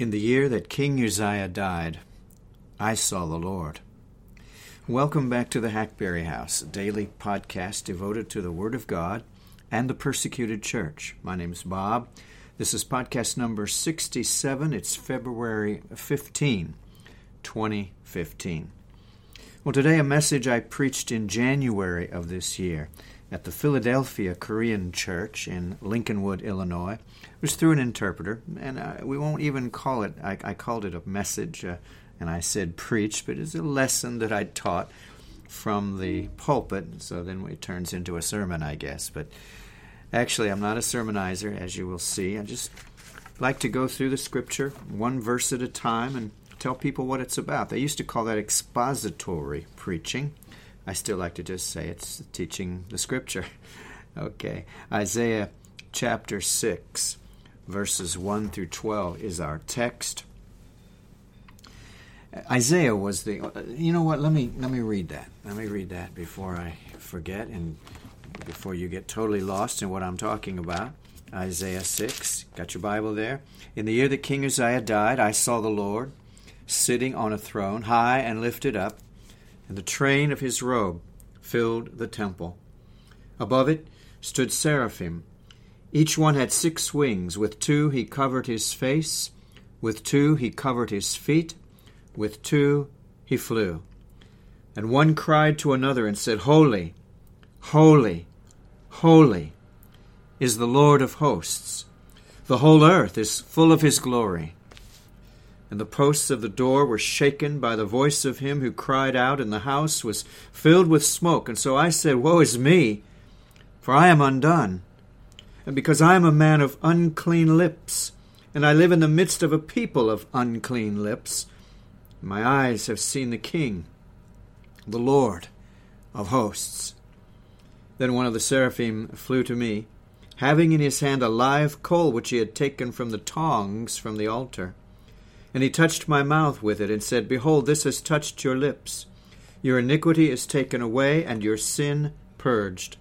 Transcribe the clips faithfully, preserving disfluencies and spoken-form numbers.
In the year that King Uzziah died, I saw the Lord. Welcome back to the Hackberry House, a daily podcast devoted to the Word of God and the persecuted church. My name is Bob. This is podcast number sixty-seven. It's February fifteenth, twenty fifteen. Well, today a message I preached in January of this year at the Philadelphia Korean Church in Lincolnwood, Illinois. It was through an interpreter, and uh, we won't even call it, I, I called it a message, uh, and I said preach, but it's a lesson that I taught from the pulpit, so then it turns into a sermon, I guess. But actually, I'm not a sermonizer, as you will see. I just like to go through the Scripture one verse at a time and tell people what it's about. They used to call that expository preaching. I still like to just say it's teaching the Scripture. Okay, Isaiah chapter six, verses one through twelve is our text. Isaiah was the, you know what, let me let me read that. Let me read that before I forget and before you get totally lost in what I'm talking about. Isaiah six, got your Bible there? In the year that King Uzziah died, I saw the Lord sitting on a throne, high and lifted up, and the train of his robe filled the temple. Above it stood seraphim. Each one had six wings. With two he covered his face, with two he covered his feet, with two he flew. And one cried to another and said, Holy, holy, holy is the Lord of hosts. The whole earth is full of his glory. And the posts of the door were shaken by the voice of him who cried out, and the house was filled with smoke. And so I said, Woe is me, for I am undone, and because I am a man of unclean lips, and I live in the midst of a people of unclean lips. My eyes have seen the King, the Lord of hosts. Then one of the seraphim flew to me, having in his hand a live coal which he had taken from the tongs from the altar. And he touched my mouth with it and said, Behold, this has touched your lips. Your iniquity is taken away, and your sin purged.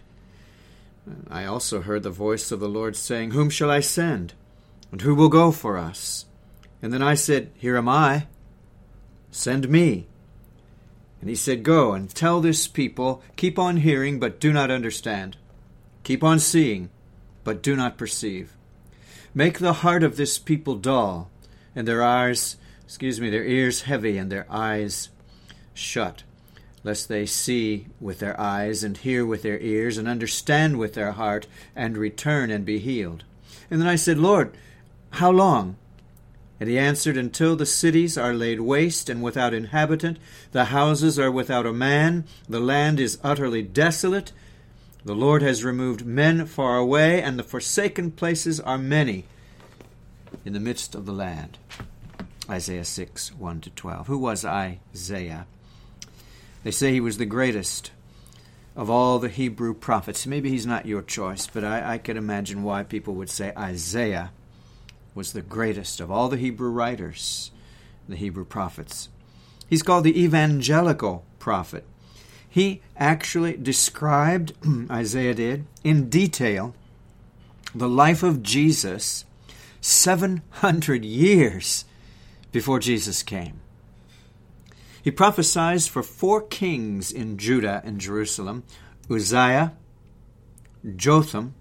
I also heard the voice of the Lord saying, Whom shall I send? And who will go for us? And then I said, Here am I. Send me. And he said, Go and tell this people, keep on hearing, but do not understand. Keep on seeing, but do not perceive. Make the heart of this people dull, and their eyes, excuse me, their ears heavy, and their eyes shut, lest they see with their eyes, and hear with their ears, and understand with their heart, and return and be healed. And then I said, Lord, how long? And he answered, Until the cities are laid waste and without inhabitant, the houses are without a man, the land is utterly desolate. The Lord has removed men far away, and the forsaken places are many in the midst of the land. Isaiah six, one to twelve. Who was Isaiah? They say he was the greatest of all the Hebrew prophets. Maybe he's not your choice, but I, I can imagine why people would say Isaiah was the greatest of all the Hebrew writers, the Hebrew prophets. He's called the evangelical prophet. He actually described, Isaiah did, in detail, the life of Jesus seven hundred years before Jesus came. He prophesied for four kings in Judah and Jerusalem, Uzziah, Jotham,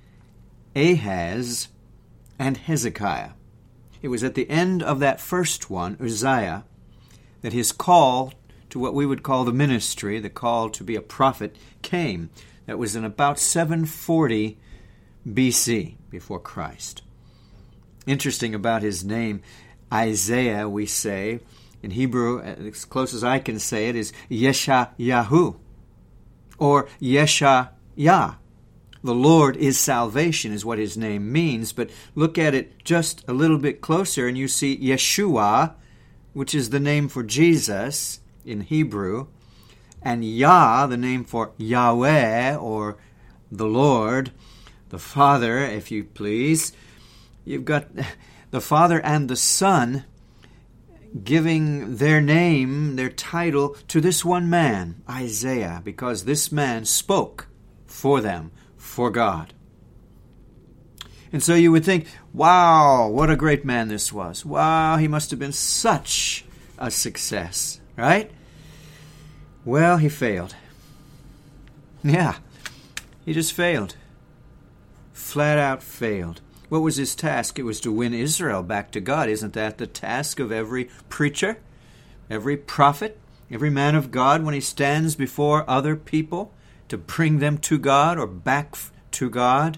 Ahaz, and Hezekiah. It was at the end of that first one, Uzziah, that his call to what we would call the ministry, the call to be a prophet, came. That was in about seven forty B C, before Christ. Interesting about his name, Isaiah, we say, in Hebrew, as close as I can say it, is Yeshayahu, or Yeshayah. The Lord is salvation is what his name means, but look at it just a little bit closer and you see Yeshua, which is the name for Jesus in Hebrew, and Yah, the name for Yahweh, or the Lord, the Father, if you please. You've got the Father and the Son giving their name, their title, to this one man, Isaiah, because this man spoke for them, for God. And so you would think, wow, what a great man this was. Wow, he must have been such a success, right? Well, he failed. Yeah, he just failed. Flat out failed. What was his task? It was to win Israel back to God. Isn't that the task of every preacher, every prophet, every man of God when he stands before other people, to bring them to God or back to God?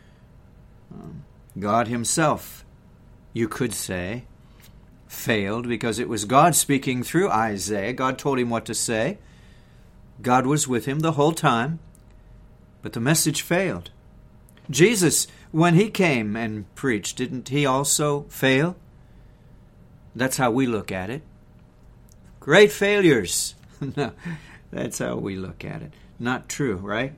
God himself, you could say, failed because it was God speaking through Isaiah. God told him what to say. God was with him the whole time, but the message failed. Jesus, when he came and preached, didn't he also fail? That's how we look at it. Great failures. No, that's how we look at it. Not true, right?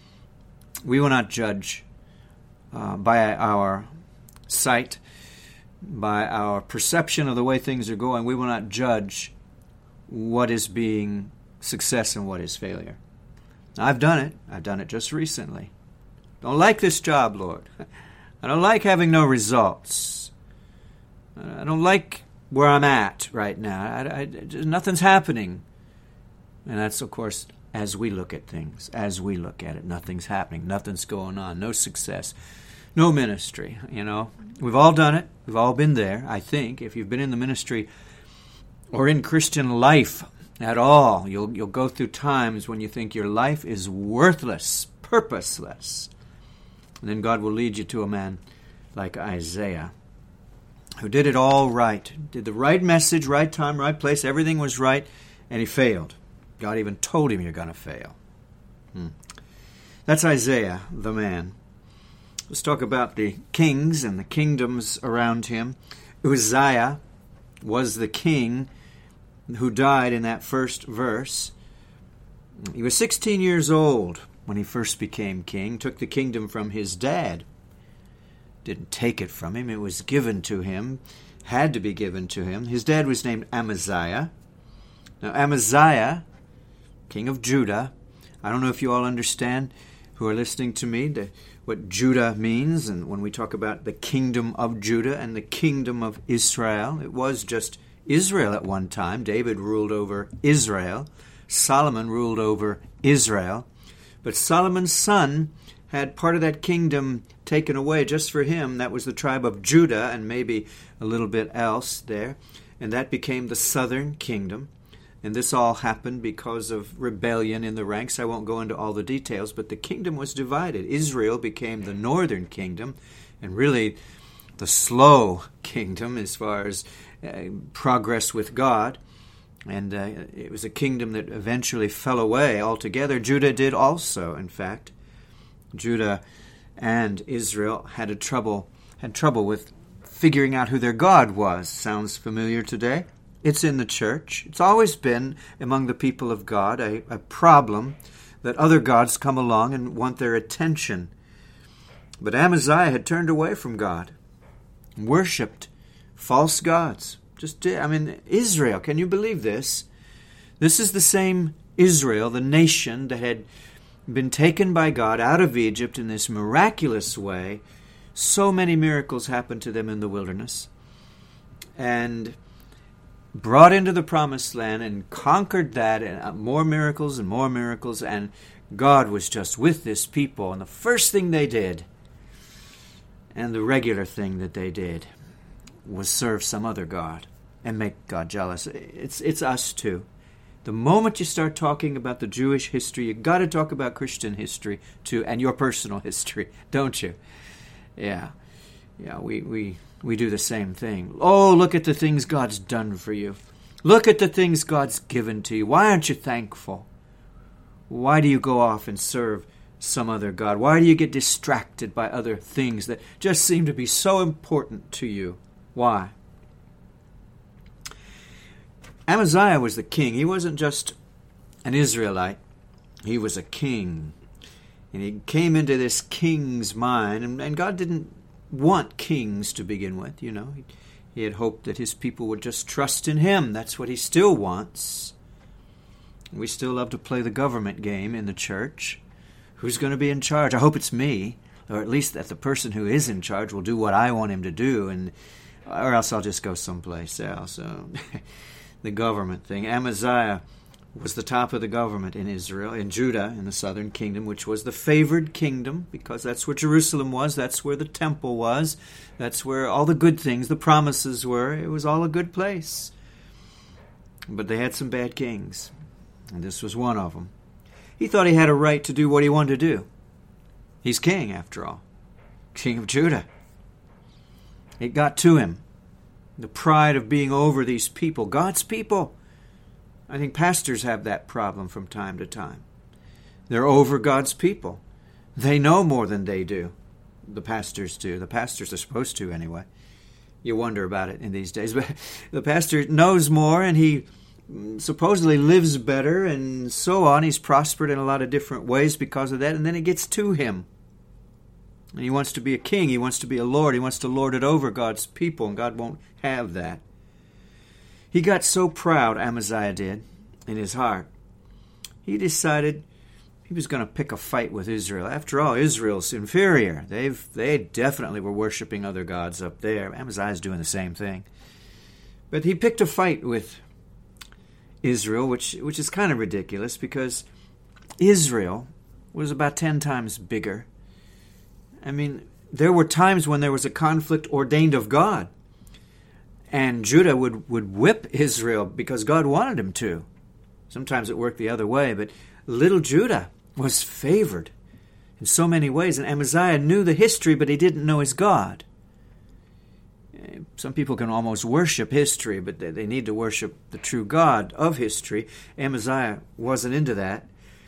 We will not judge uh, by our sight, by our perception of the way things are going. We will not judge what is being success and what is failure. I've done it. I've done it just recently. Don't like this job, Lord. I don't like having no results. I don't like where I'm at right now. I, I, nothing's happening. And that's, of course, as we look at things, as we look at it, nothing's happening, nothing's going on, no success, no ministry, you know. We've all done it. We've all been there, I think. If you've been in the ministry or in Christian life at all, you'll you'll go through times when you think your life is worthless, purposeless. And then God will lead you to a man like Isaiah, who did it all right, did the right message, right time, right place, everything was right, and he failed. God even told him, you're going to fail. Hmm. That's Isaiah, the man. Let's talk about the kings and the kingdoms around him. Uzziah was the king who died in that first verse. He was sixteen years old when he first became king, took the kingdom from his dad. Didn't take it from him, it was given to him, had to be given to him. His dad was named Amaziah. Now Amaziah, king of Judah, I don't know if you all understand, who are listening to me, the, what Judah means, and when we talk about the kingdom of Judah and the kingdom of Israel, it was just Israel at one time. David ruled over Israel. Solomon ruled over Israel. But Solomon's son had part of that kingdom taken away just for him. That was the tribe of Judah and maybe a little bit else there. And that became the southern kingdom. And this all happened because of rebellion in the ranks. I won't go into all the details, but the kingdom was divided. Israel became the northern kingdom, and really the slow kingdom as far as uh, progress with God. And uh, it was a kingdom that eventually fell away altogether. Judah did also, in fact. Judah and Israel had a trouble had trouble with figuring out who their God was. Sounds familiar today? It's in the church. It's always been among the people of God a, a problem that other gods come along and want their attention. But Amaziah had turned away from God, worshipped false gods. Just did. I mean, Israel, can you believe this? This is the same Israel, the nation that had been taken by God out of Egypt in this miraculous way. So many miracles happened to them in the wilderness. And brought into the promised land and conquered that, and more miracles and more miracles, and God was just with this people. And the first thing they did, and the regular thing that they did, was serve some other God and make God jealous. It's it's us too. The moment you start talking about the Jewish history, you got to talk about Christian history too, and your personal history, don't you? Yeah, yeah. We we. We do the same thing. Oh, look at the things God's done for you. Look at the things God's given to you. Why aren't you thankful? Why do you go off and serve some other God? Why do you get distracted by other things that just seem to be so important to you? Why? Amaziah was the king. He wasn't just an Israelite. He was a king. And he came into this king's mind, and, and God didn't want kings to begin with, you know. He, he had hoped that his people would just trust in him. That's what he still wants. We still love to play the government game in the church. Who's going to be in charge? I hope it's me. or at least that the person who is in charge will do what I want him to do, and or else I'll just go someplace else. So the government thing. Amaziah was the top of the government in Israel, in Judah, in the southern kingdom, which was the favored kingdom, because that's where Jerusalem was, that's where the temple was, that's where all the good things, the promises were. It was all a good place. But they had some bad kings, and this was one of them. He thought he had a right to do what he wanted to do. He's king, after all. King of Judah. It got to him. The pride of being over these people, God's people. I think pastors have that problem from time to time. They're over God's people. They know more than they do. The pastors do. The pastors are supposed to, anyway. You wonder about it in these days. But the pastor knows more, and he supposedly lives better, and so on. He's prospered in a lot of different ways because of that, and then it gets to him. And he wants to be a king. He wants to be a lord. He wants to lord it over God's people, and God won't have that. He got so proud, Amaziah did, in his heart. He decided he was going to pick a fight with Israel. After all, Israel's inferior. They've they definitely were worshiping other gods up there. Amaziah's doing the same thing. But he picked a fight with Israel, which which is kind of ridiculous, because Israel was about ten times bigger. I mean, there were times when there was a conflict ordained of God, and Judah would, would whip Israel because God wanted him to. Sometimes it worked the other way, but little Judah was favored in so many ways, and Amaziah knew the history, but he didn't know his God. Some people can almost worship history, but they need to worship the true God of history. Amaziah wasn't into that.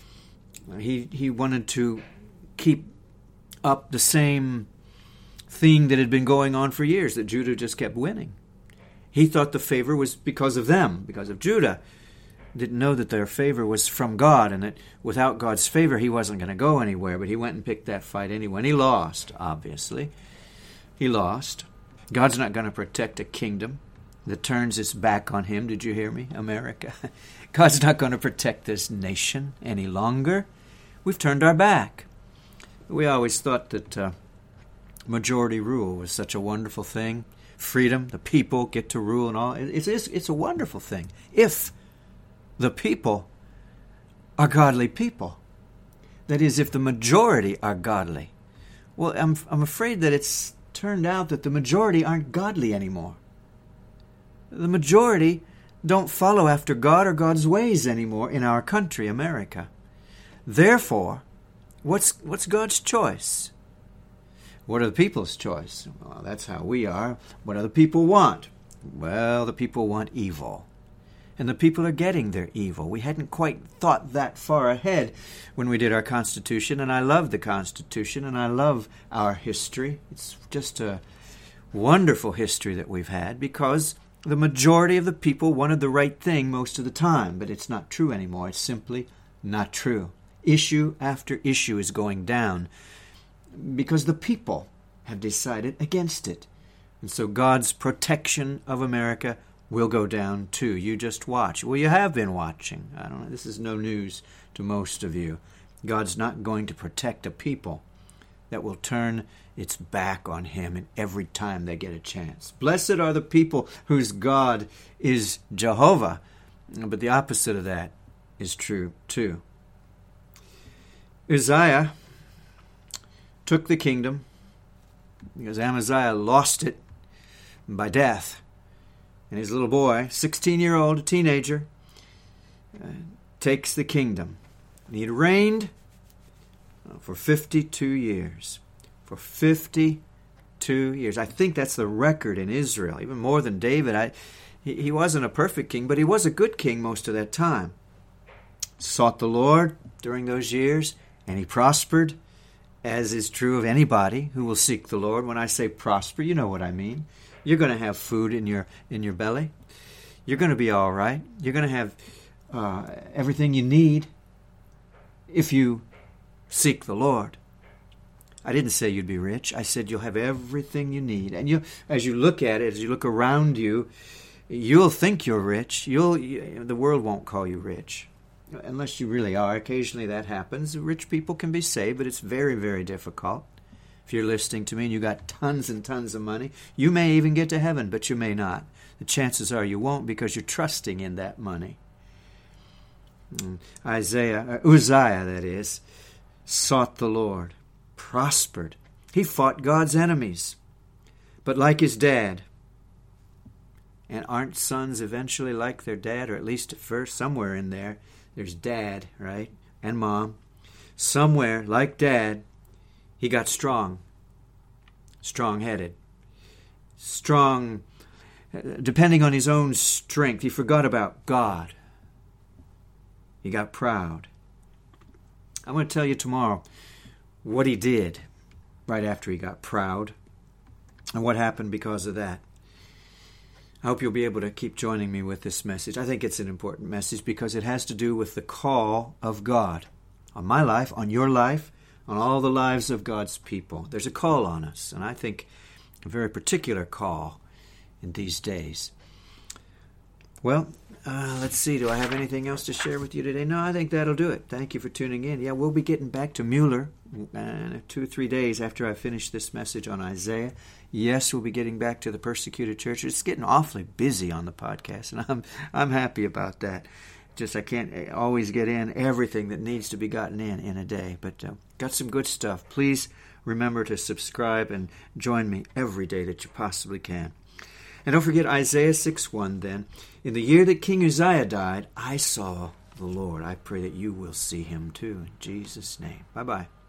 He he wanted to keep up the same thing that had been going on for years, that Judah just kept winning. He thought the favor was because of them, because of Judah. Didn't know that their favor was from God, and that without God's favor he wasn't going to go anywhere, but he went and picked that fight anyway. And he lost, obviously. He lost. God's not going to protect a kingdom that turns its back on him. Did you hear me, America? God's not going to protect this nation any longer. We've turned our back. We always thought that uh, majority rule was such a wonderful thing. Freedom, the people get to rule and all. It's, it's, it's a wonderful thing if the people are godly people. That is, if the majority are godly. Well, I'm, I'm afraid that it's turned out that the majority aren't godly anymore. The majority don't follow after God or God's ways anymore in our country, America. Therefore, what's what's God's choice? What are the people's choice? Well, that's how we are. What do the people want? Well, the people want evil. And the people are getting their evil. We hadn't quite thought that far ahead when we did our Constitution, and I love the Constitution, and I love our history. It's just a wonderful history that we've had, because the majority of the people wanted the right thing most of the time, but it's not true anymore. It's simply not true. Issue after issue is going down because the people have decided against it. And so God's protection of America will go down too. You just watch. Well, you have been watching. I don't know. This is no news to most of you. God's not going to protect a people that will turn its back on him and every time they get a chance. Blessed are the people whose God is Jehovah. But the opposite of that is true too. Uzziah took the kingdom because Amaziah lost it by death. And his little boy, sixteen-year-old, a teenager, uh, takes the kingdom. And he had reigned uh, for fifty-two years. For fifty-two years. I think that's the record in Israel, even more than David. I, he, he wasn't a perfect king, but he was a good king most of that time. Sought the Lord during those years, and he prospered, as is true of anybody who will seek the Lord. When I say prosper, you know what I mean. You're going to have food in your in your belly. You're going to be all right. You're going to have uh, everything you need if you seek the Lord. I didn't say you'd be rich. I said you'll have everything you need. And you, as you look at it, as you look around you, you'll think you're rich. You'll you, the world won't call you rich, unless you really are. Occasionally that happens. Rich people can be saved, but it's very, very difficult. If you're listening to me and you got tons and tons of money, you may even get to heaven, but you may not. The chances are you won't because you're trusting in that money. Isaiah, uh, Uzziah, that is, sought the Lord, prospered. He fought God's enemies. But like his dad, and aren't sons eventually like their dad, or at least at first, somewhere in there, there's dad, right, and mom. Somewhere, like dad, he got strong, strong-headed, strong, depending on his own strength. He forgot about God. He got proud. I'm going to tell you tomorrow what he did right after he got proud and what happened because of that. I hope you'll be able to keep joining me with this message. I think it's an important message because it has to do with the call of God on my life, on your life, on all the lives of God's people. There's a call on us, and I think a very particular call in these days. Well, uh, let's see. Do I have anything else to share with you today? No, I think that'll do it. Thank you for tuning in. Yeah, we'll be getting back to Mueller uh, two or three days after I finish this message on Isaiah. Yes, we'll be getting back to the persecuted church. It's getting awfully busy on the podcast, and I'm I'm happy about that. Just I can't always get in everything that needs to be gotten in in a day, but uh, got some good stuff. Please remember to subscribe and join me every day that you possibly can. And don't forget Isaiah six one then. In the year that King Uzziah died, I saw the Lord. I pray that you will see him too. In Jesus' name. Bye-bye.